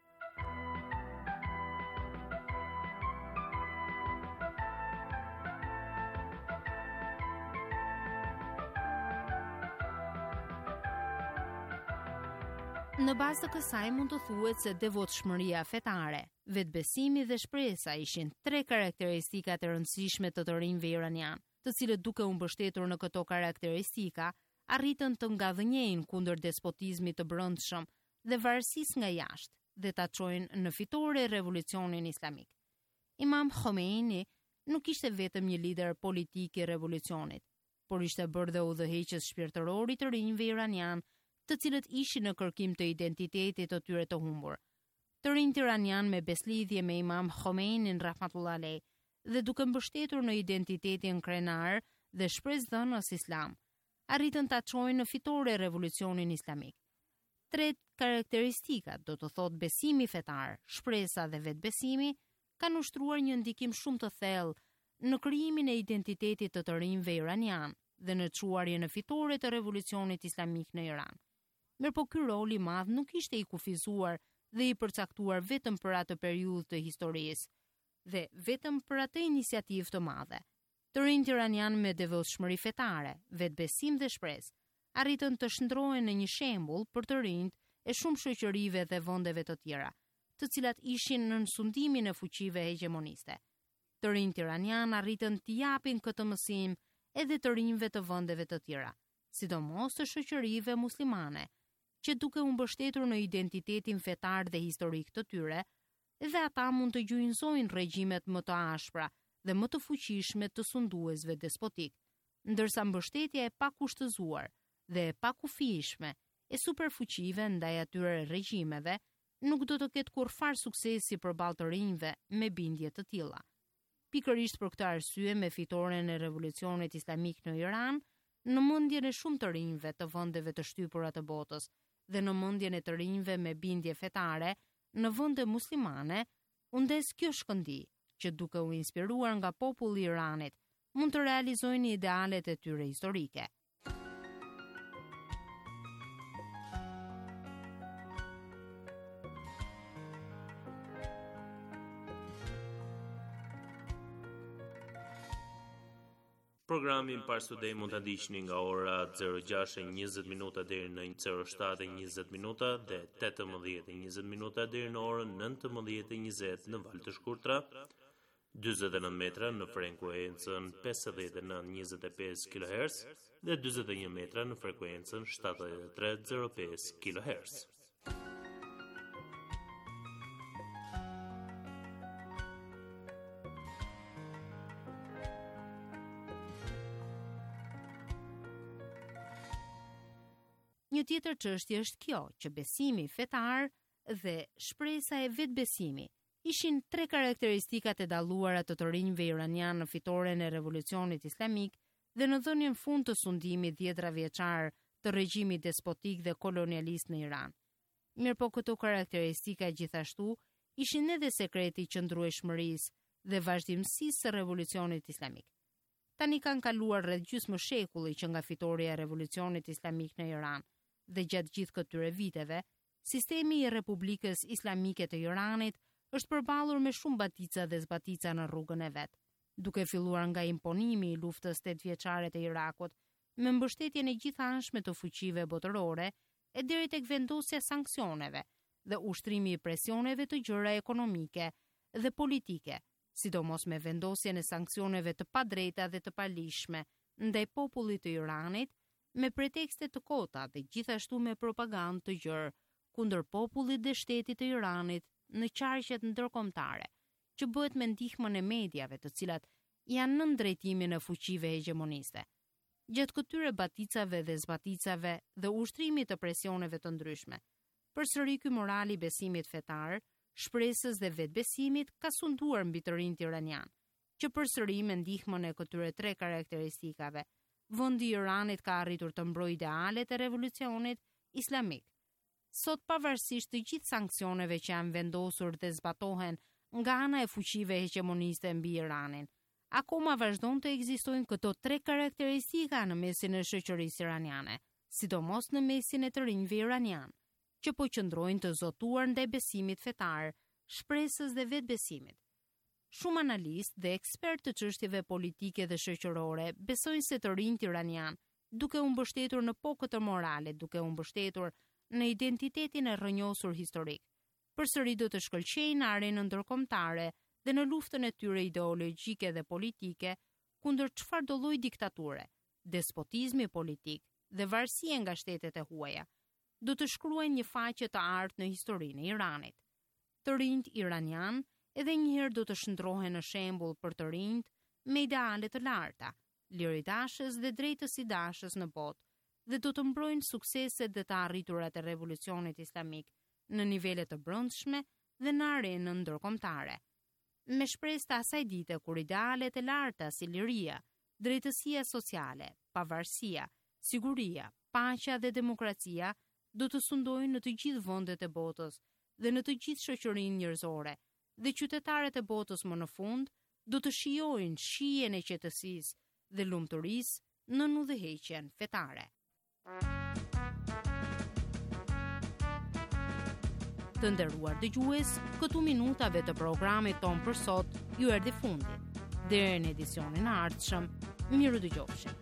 Në bazë të kësaj mund të thuhet se devotshmëria fetare, vetbesimi dhe shpresa ishin tre karakteristikat e rëndësishme të të rinjve iranian, të cilët duke u mbështetur në këto karakteristika, arritën të ngadhënjejnë kundër despotizmit të brendshëm dhe varësisë nga jashtë dhe ta çojnë në fitore revolucionin islamik. Imam Khomeini nuk ishte vetëm një lider politik i revolucionit, por ishte bërë dhe udhëheqës shpirtëror i të rinjve iranian, të cilët ishin në kërkim të identitetit të tyre të humbur. Të rinjt iranian me beslidhje me Imam Khomeinin rahmatullah alej dhe duke mbështetur në identitetin krenar dhe shpresdhënës islam, arritën ta çojnë në fitore revolucionin islamik. Tre karakteristikat, do të thot besimi fetar, shpresa dhe vetbesimi, kanë ushtruar një ndikim shumë të thellë në krijimin e identitetit të të rinjve iranian dhe në çuarje në fitore të revolucionit islamik në Iran. Mirë po ky rol i madh nuk ishte i kufizuar dhe i përcaktuar vetëm për atë periudhë të historisë dhe vetëm për atë iniciativë të madhe. Të rinjt iranian me devotshmëri fetare, vetbesim dhe shpresë arritën të shndrohen në një shembull për të rinjt e shumë shoqërive dhe vendeve të tjera, të cilat ishin në sundimin e fuqive hegemoniste. Të rinjt iranian arritën të japin këtë mësim edhe të rinjve të vendeve të tjera, sidomos të shoqërive muslimane, që duke u mbështetur në identitetin fetar dhe historik të tyre, dhe ata mund të gjynjësojnë regjimet më të ashpra dhe më të fuqishme të sunduesve despotik, ndërsa mbështetja e pakushtëzuar dhe e pakufijshme e superfuqive ndaj atyre regjimeve nuk do të ketë kurrfar suksesi përballë të rinjve me bindje të tilla. Pikërisht për këtë arsye, me fitoren e revolucionit islamik në Iran, në mendjen e shumë të rinjve të vendeve të shtypura të botës dhe në mendjen e të rinjve me bindje fetare në vende muslimane, u ndes kjo shkëndi që duke u inspiruar nga populli i Iranit, mund të realizojnë idealet e tyre historike. Programin Par Studej mund të ndiqni nga ora zero gjashtë e njëzet minuta deri në zero shtatë e njëzet minuta dhe tetëmbëdhjetë e njëzet minuta deri në orën nëntëmbëdhjetë e njëzet në valë të shkurtra, dyzet e nëntë metra në frekuencën pesëdhjetë e nëntë e njëzet e pesë kilohertz dhe dyzet e një metra në frekuencën shtatëdhjetë e tre e zero pesë kilohertz. Një tjetër çështje është kjo, që besimi fetar dhe shpresa e vetbesimi ishin tre karakteristikat e dalluara të të rinjve iranian në fitoren e revolucionit islamik dhe në dhënien fund të sundimit dhjetra vjeçar të regjimit despotik dhe kolonialist në Iran. Mirëpo këto karakteristika gjithashtu ishin edhe sekreti i qëndrueshmërisë dhe vazhdimësisë së revolucionit islamik. Tani kanë kaluar rreth gjysmë shekulli që nga fitoria e revolucionit islamik në Iran, dhe gjatë gjithë këtyre viteve, sistemi i Republikës Islamike të Iranit është përballur me shumë batica dhe zbatica në rrugën e vet, duke filluar nga imponimi i luftës tetëvjeçare të Irakut, me mbështetjen e gjithanshme të fuqive botërore e deri tek vendosja e sanksioneve dhe ushtrimi i presioneve të gjëra ekonomike dhe politike, sidomos me vendosjen e sanksioneve të padrejta dhe të palishme ndaj popullit të Iranit, me pretekste të kota dhe gjithashtu me propagandë të gjerë kundër popullit dhe shtetit të Iranit në qarqet ndërkombëtare, që bëhet me ndihmën e mediave të cilat janë nën drejtimin e fuqive hegemoniste. Gjatë këtyre baticave dhe zbaticave dhe ushtrimit të presioneve të ndryshme, përsëri ky morali i besimit fetar, shpresës dhe vetbesimit ka sunduar mbi të rinjt iranian, që përsëri me ndihmën e këtyre tre karakteristikave, vendi i Iranit ka arritur të mbrojë idealet e revolucionit islamik. Sot, pavarësisht të gjithë sanksioneve që janë vendosur dhe zbatohen nga ana e fuqive hegemoniste mbi Iranin, akoma vazhdon të ekzistojnë këto tre karakteristika në mesin e shoqërisë iraniane, sidomos në mesin e të rinjve iranian, që po qëndrojnë të zotuar ndaj besimit fetar, shpresës dhe vetbesimit. Shumë analistë dhe ekspertë të çështjeve politike dhe shoqërore besojnë se të rinjt iranian, duke u mbështetur në po këtë morale, duke u mbështetur në identitetin e rrënjosur historik. Përsëri do të shkëlqejnë në arenën ndërkombëtare dhe në luftën e tyre ideologjike dhe politike kundër çfarëdo lloji diktature, despotizmi politik dhe varësie nga shtetet e huaja. Do të shkruajnë një faqe të artë në historinë e Iranit. Të rinjt iranian edhe njëherë do të shndrohen në shembull për të rinjt me ideale të larta, liridashës dhe drejtësidashës në botë, dhe do të mbrojnë sukseset dhe të arriturat e revolucionit islamik në nivele të brendshme dhe në arenën ndërkombëtare. Me shpresë të asaj dite kur idealet e larta si liria, drejtësia sociale, pavarësia, siguria, paqja dhe demokracia do të sundojnë në të gjithë vendet e botës dhe në të gjithë shoqërinë njerëzore, dhe qytetarët e botës më në fund do të shijojnë shijen e qetësisë dhe lumturisë në udhëheqjen fetare. Të nderuar dëgjues, këtu minutave të programit ton për sot ju erdhi fundi. Deri në edicionin e ardhshëm, miru dëgjofshim.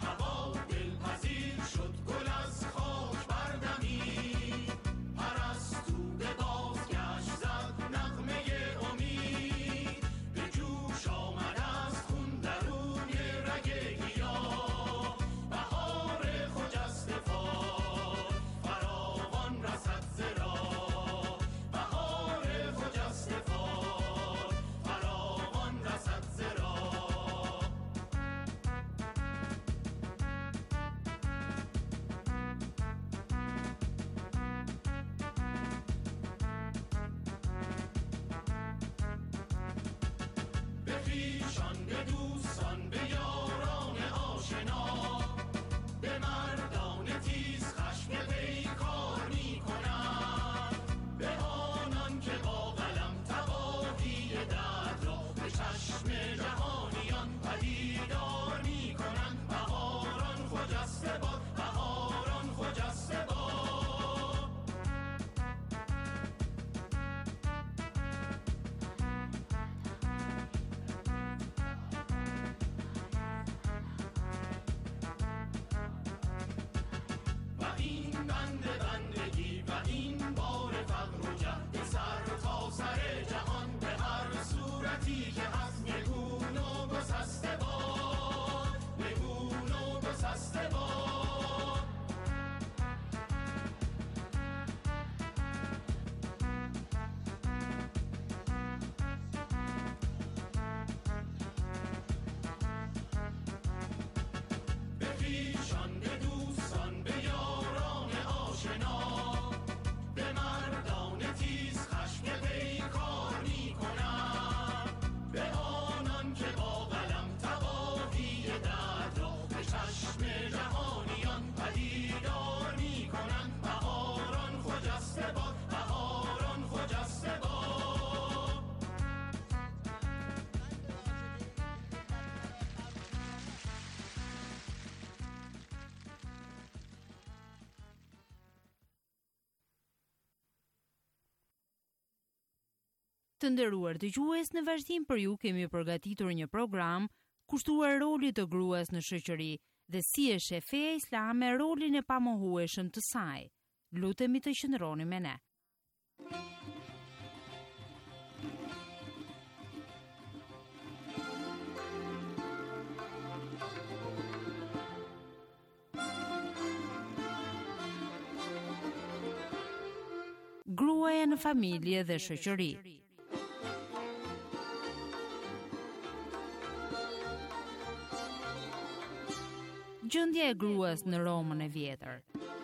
Të nderuar dëgjues, në vazhdim për ju kemi përgatitur një program kushtuar rolit të gruas në shoqëri dhe si e sheh feja islame rolin e pamohueshëm të saj. Lutemi të qëndroni me ne. Gruaja në familje dhe shoqëri. Gjendja e gruas në Romën e vjetër.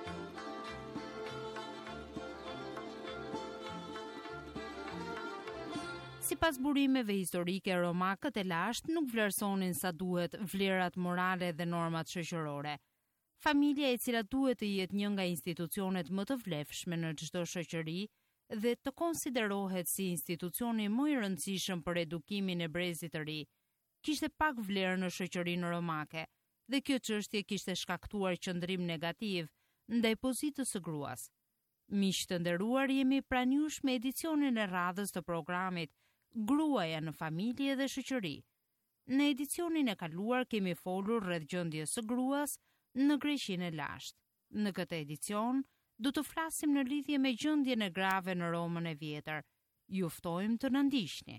Sipas burimeve historike, romakët e lashtë nuk vlerësonin sa duhet vlerat morale dhe normat shoqërore. Familja e cila duhet të jetë një nga institucionet më të vlefshme në çdo shoqëri dhe të konsiderohet si institucioni më i rëndësishëm për edukimin e brezit të ri, kishte pak vlerë në shoqërinë romake. Dhe kjo çështje kishte shkaktuar qëndrim negativ ndaj pozitës së gruas. Miq të nderuar, jemi pranë jush me edicionin e radhës të programit Gruaja në familje dhe shoqëri. Në edicionin e kaluar kemi folur rreth gjendjes së gruas në Greqinë e lashtë. Në këtë edicion do të flasim në lidhje me gjendjen e grave në Romën e Vjetër. Ju ftojmë të na ndiqni.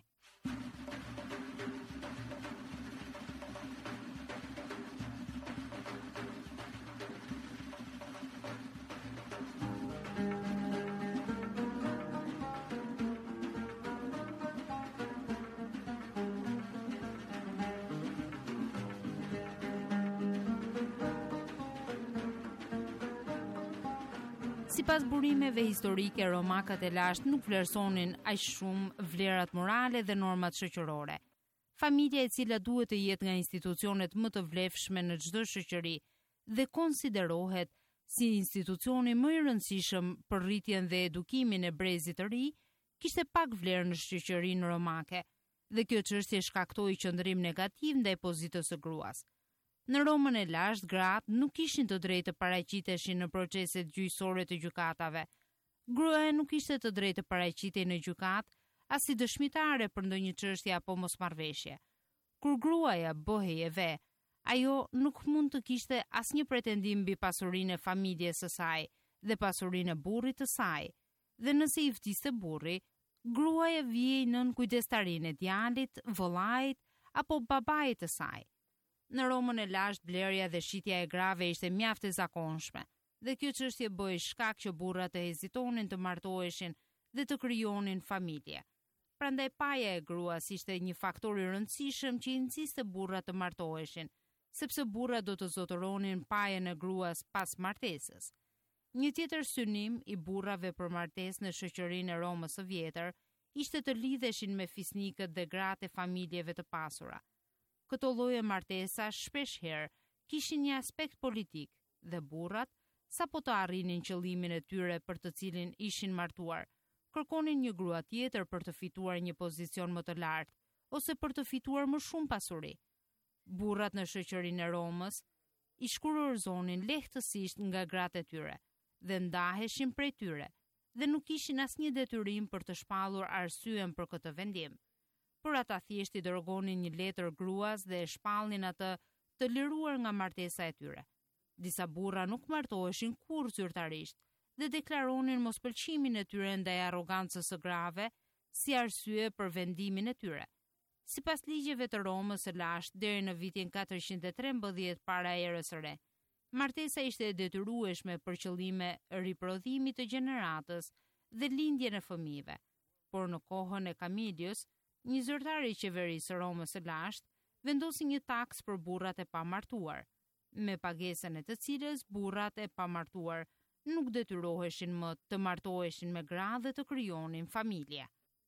Sipas burimeve historike, romakët e lashtë nuk vlerësonin aq shumë vlerat morale dhe normat shoqërore. Familja e cila duhet të jetë nga institucionet më të vlefshme në çdo shoqëri dhe konsiderohet si institucioni më i rëndësishëm për rritjen dhe edukimin e brezit të ri, kishte pak vlerë në shoqërinë romake, dhe kjo çështje shkaktoi qëndrim negativ ndaj pozitës së gruas. Në Romën e lashtë, gratë nuk kishin të drejtë të paraqiteshin në proceset gjyqësore të gjykatave. Gruaja nuk kishte të drejtë të paraqitej në gjykat as si dëshmitare për ndonjë çështje apo mosmarrveshje. Kur gruaja bëhej e ve, ajo nuk mund të kishte asnjë pretendim mbi pasurinë e familjes së saj dhe pasurinë e burrit të saj. Dhe nëse i vdiste burri, gruaja vijej nën kujdestarinë e djalit, vëllait apo babait të saj. Në Romën e lashtë, blerja dhe shitja e grave ishte mjaft e zakonshme, dhe kjo çështje bëi shkak që burrat të hezitonin të martoheshin dhe të krijonin familje. Prandaj paja e gruas ishte një faktor i rëndësishëm që i nxiste burrat të martoheshin, sepse burrat do të zotëronin pajën e gruas pas martesës. Një tjetër synim i burrave për martesë në shoqërinë e Romës së Vjetër ishte të lidheshin me fisnikët dhe gratë e familjeve të pasura. Këto lloje martesa shpesh herë kishin një aspekt politik dhe burrat, sapo të arrinin qëllimin e tyre për të cilin ishin martuar, kërkonin një grua tjetër për të fituar një pozicion më të lartë ose për të fituar më shumë pasuri. Burrat në shoqërinë e Romës i shkurorzonin lehtësisht nga gratë e tyre dhe ndaheshin prej tyre dhe nuk kishin asnjë detyrim për të shpallur arsyen për këtë vendim. Por ata thjesht i dërgonin një letër gruas dhe e shpallnin atë të liruar nga martesa e tyre. Disa burra nuk martoheshin kurrë zyrtarisht dhe deklaronin mospëlqimin e tyre ndaj arrogancës së grave si arsye për vendimin e tyre. Sipas ligjeve të Romës së lashtë deri në vitin katërqind e trembëdhjetë para erës së re, martesa ishte e detyrueshme për qëllime riprodhimi të gjeneratës dhe lindjen e fëmijëve. Por në kohën e Camilius, një zyrtar i qeverisë së Romës së lashtë vendosi një taks për burrat e pamartuar, me pagesën e të cilës burrat e pamartuar nuk detyroheshin më të martoheshin me gra dhe të krijonin familje.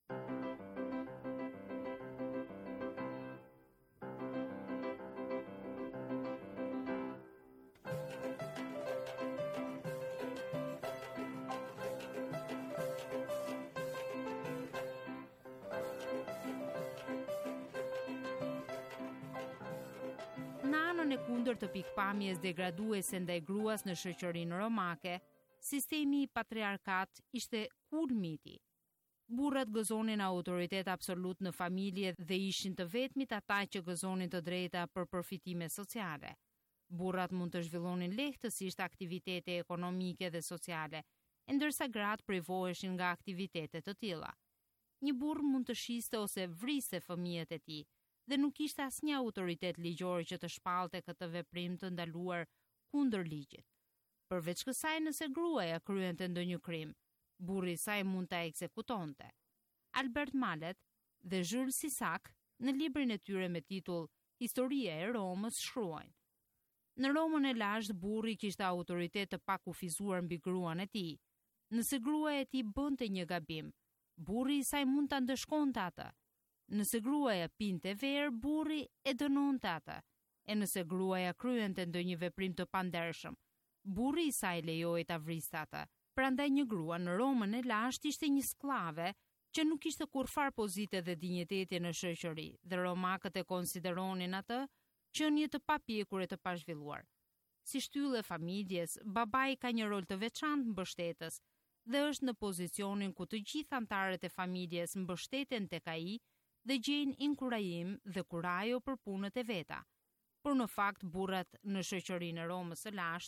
Në anën e kundër të pikpamjes degraduese ndaj gruas në shoqërinë romake, sistemi i patriarkat ishte kulmiti. Burrat gëzonin autoritet absolut në familje dhe ishin të vetmit ata që gëzonin të drejta për përfitime sociale. Burrat mund të zhvillonin lehtësisht aktivitete ekonomike dhe sociale, ndërsa gratë privoheshin nga aktivitete të tilla. Një burr mund të shiste ose vriste fëmijët e tij dhe nuk kishte asnjë autoritet ligjor që të shpallte këtë veprim të ndaluar kundër ligjit. Përveç kësaj, nëse gruaja kryente ndonjë krim, burri i saj mund ta ekzekutonte. Albert Mallet dhe Jules Sisak në librin e tyre me titull Historia e Romës shkruajnë: Në Romën e lashtë burri kishte autoritet të pakufizuar mbi gruan e tij. Nëse gruaja e tij bënte një gabim, burri i saj mund ta ndëshkonte atë. Nëse gruaja pinte verë, burri e dënonte atë. E nëse gruaja kryente ndonjë veprim të pandershëm, burri i saj lejoi ta vriste atë. Prandaj një grua në Romën e lashtë ishte një skllave që nuk kishte kurfar pozite dhe dinjiteti në shoqëri, dhe romakët e konsideronin atë qenie të papjekur e të pazhvilluar. Si shtyllë e familjes, babai ka një rol të veçantë mbështetës dhe është në pozicionin ku të gjithë anëtarët e familjes mbështeten tek ai dhe gjejnë inkurajim dhe kurajo për punët e veta. Por në fakt burrat në shoqërinë e Romës së lashtë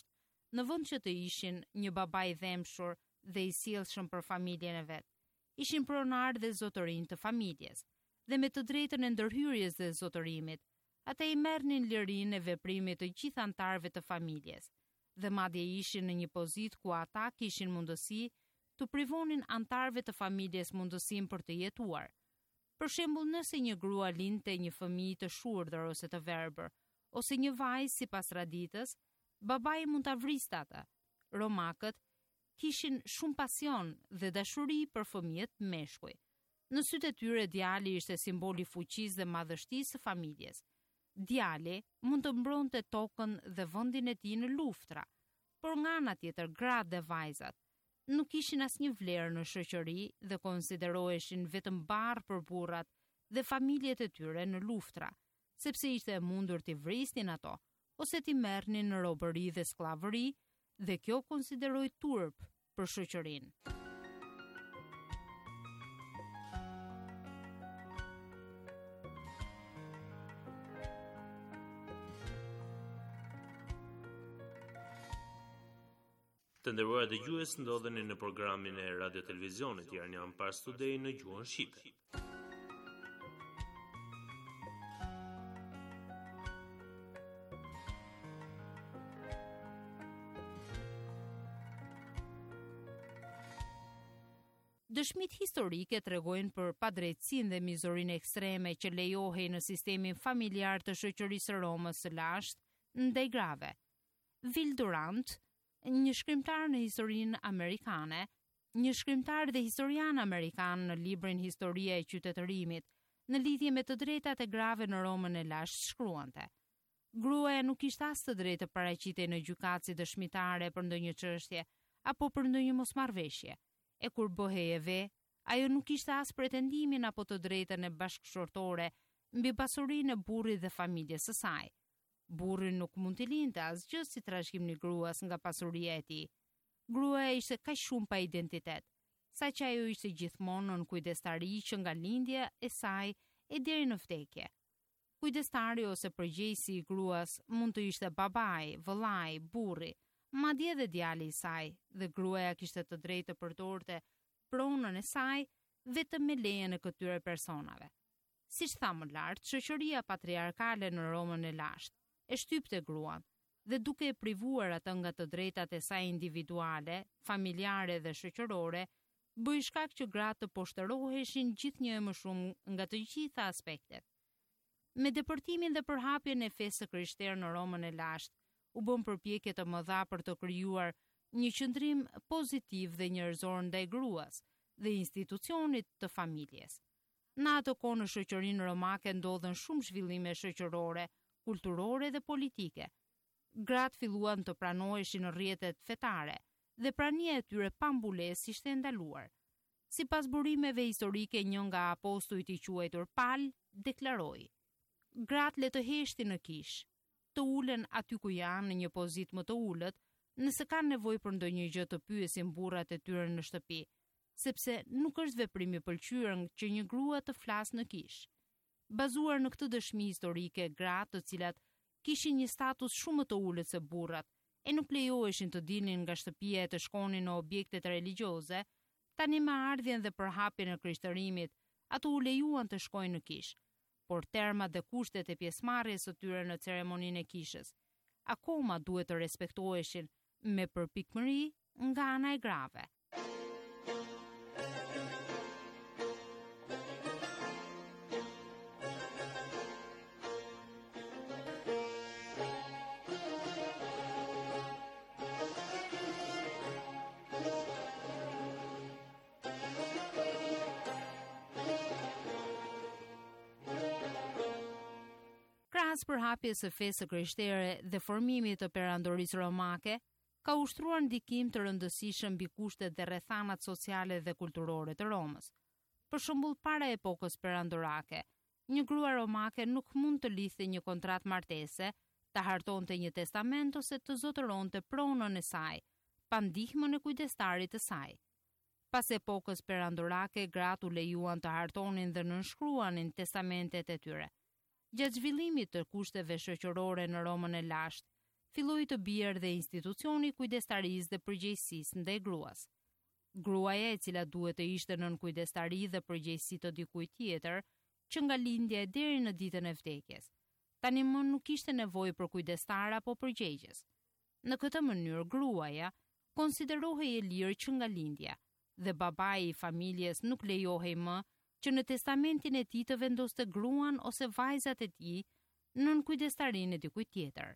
në vend që të ishin një baba i dhemshur dhe i sjellshëm për familjen e vet. Ishin pronar dhe zotërin të familjes, dhe me të drejtën e ndërhyrjes dhe zotërimit, ata i merrnin lirinë e veprimit të gjithë anëtarëve të familjes, dhe madje ishin në një pozitë ku ata kishin mundësi të privonin anëtarëve të familjes mundësinë për të jetuar. Për shembull, nëse një grua lindte një fëmijë të shurdhër ose të verbër, ose një vajzë sipas traditës, babai mund ta vriste atë. Romakët kishin shumë pasion dhe dashuri për fëmijët meshkuj. Në sytë e tyre djali ishte simboli i fuqisë dhe madhështisë së familjes. Djali mund të mbronte tokën dhe vendin e tij në luftra, por nga ana tjetër gratë dhe vajzat nuk kishin asnjë vlerë në shoqëri dhe konsideroheshin vetëm barr për burrat dhe familjet e tyre në luftra, sepse ishte e mundur t'i vrisnin ato ose t'i merrnin në robëri dhe skllavëri, dhe kjo konsideroi turp për shoqërinë. Të nderuar dëgjues, ndodheni në programin e Radio Televizionit Iranian Pars Today në gjuhën shqipe. Dëshmit historike tregojnë për padrejtësinë dhe mizorinë ekstreme që lejohej në sistemin familjar të shoqërisë së Romës së lashtë ndaj grave. Will Durant, një shkrimtar në historinë amerikane, një shkrimtar dhe historian amerikan në librin Historia e qytetërimit, në lidhje me të drejtat e grave në Romën e lashtë shkruante: gruaja nuk kishte as të drejtë të paraqitej në gjykat si dëshmitare për ndonjë çështje apo për ndonjë mosmarrveshje. E kur bëhej e ve, ajo nuk kishte as pretendimin apo të drejtën e bashkëshortore mbi pasurinë e burrit dhe familjes së saj. Burri nuk mund t'i linte asgjë si trashëgim një gruas nga pasuria e tij. Gruaja ishte kaq shumë pa identitet, saqë ajo ishte gjithmonë në kujdestari që nga lindja e saj e deri në vdekje. Kujdestari ose përgjegjësi i gruas mund të ishte babai, vëllai, burri, madje edhe djali i saj, dhe gruaja kishte të drejtë të përdorte pronën e saj vetëm me lejen e këtyre personave. Siç thamë më lart, shoqëria patriarkale në Romën e lashtë e shtypte gruan, dhe duke e privuar atë nga të drejtat e saj individuale, familjare dhe shoqërore, bëi shkak që gratë të poshtëroheshin gjithnjë e më shumë nga të gjitha aspektet. Me depërtimin dhe përhapjen e fesë së krishterë në Romën e lashtë, u bën përpjekje të mëdha për të krijuar një qëndrim pozitiv dhe njerëzor ndaj gruas dhe institucionit të familjes. Në atë kohë në shoqërinë romake ndodhen shumë zhvillime shoqërore, kulturore dhe politike. Gratë filluan të pranoheshin në rrjetet fetare dhe prania e tyre pa mbulesë ishte ndaluar. Sipas burimeve historike, një nga apostujt i quajtur Pal deklaroi: gratë le të heshtin në kish, të ulen aty ku janë në një pozitë më të ulët, nëse kanë nevojë për ndonjë gjë të pyesin burrat e tyre në shtëpi, sepse nuk është veprim i pëlqyer që një grua të flasë në kish. Bazuar në këtë dëshmi historike, gratë të cilat kishin një status shumë më të ulët se burrat e nuk lejoheshin të dilnin nga shtëpia e të shkonin në objektet religjioze, tani me ardhjen dhe përhapjen e krishtërimit, ato u lejuan të shkojnë në kish, por termat dhe kushtet e pjesëmarrjes së tyre në ceremoninë e kishës akoma duhet të respektoheshin me përpikmëri nga ana e grave. Krahas përhapjes së fesë krishtere dhe formimit të perandorisë romake, ka ushtruar ndikim të rëndësishëm mbi kushtet dhe rrethanat sociale dhe kulturore të Romës. Për shembull, para epokës perandorake, një grua romake nuk mund të lidhte një kontratë martese, të hartonte një testament ose të zotëronte pronën e saj, pa ndihmën e kujdestarit të saj. Pas epokës perandorake, gratë u lejuan të hartonin dhe nënshkruanin testamentet e tyre. Gjatë zhvillimit të kushteve shoqërore në Romën e lashtë, filloi të bjerë dhe institucioni kujdestarisë dhe përgjegjësisë ndaj gruas. Gruaja e cila duhet të ishte nën kujdestari dhe përgjegjësi të dikujt tjetër, që nga lindja deri në ditën e vdekjes. Tani më nuk ishte nevojë për kujdestar apo përgjegjës. Në këtë mënyrë gruaja konsiderohej e lirë që nga lindja, dhe babai i familjes nuk lejohej më që në testamentin e tij të vendoste gruan ose vajzat e tij nën kujdestarinë e dikujt tjetër.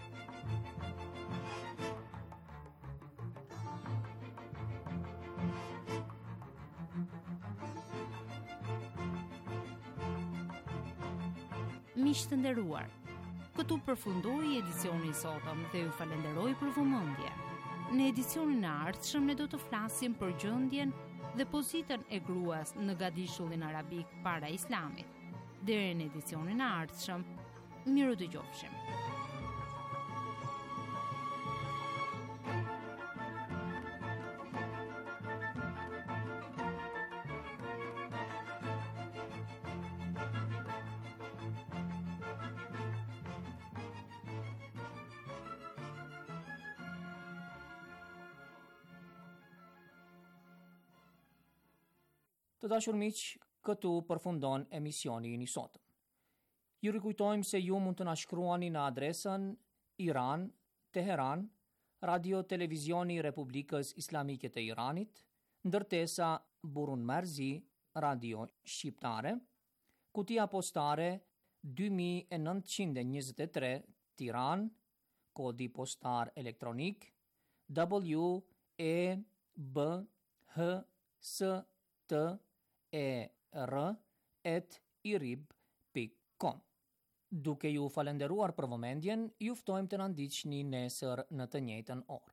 Miq të nderuar, këtu përfundoi edicioni i sotëm dhe ju falenderoj për vëmendje. Në edicionin e ardhshëm ne do të flasim për gjendjen dhe pozitën e gruas në gadishullin arabik para islamit. Deri në edicionin e ardhshëm, miru dëgjofshim. Të dashur miq, këtu përfundon emisioni i sotëm. Ju rikujtojmë se ju mund të na shkruani në adresën Iran, Teheran, Radio Televizioni i Republikës Islamike të Iranit, ndërtesa Burun Marzi, Radio Shqiptare, kutia postare dy mijë e nëntëqind e njëzet e tre, Tiranë, kodi postar elektronik W E B H S T E R at irib pikë com. Duke ju falenderuar për vëmendjen, ju ftojmë të na ndiqni nesër në të njëjtën orë.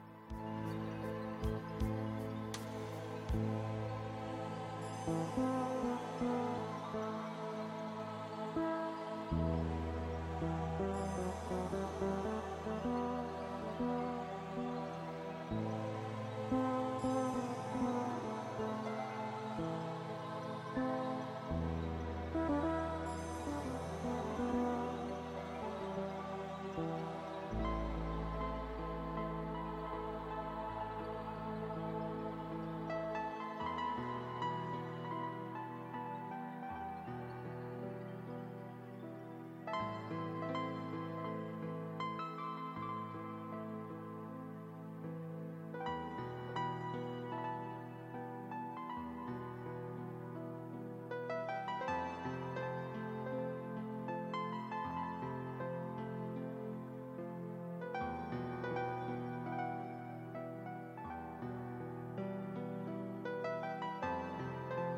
Thank you.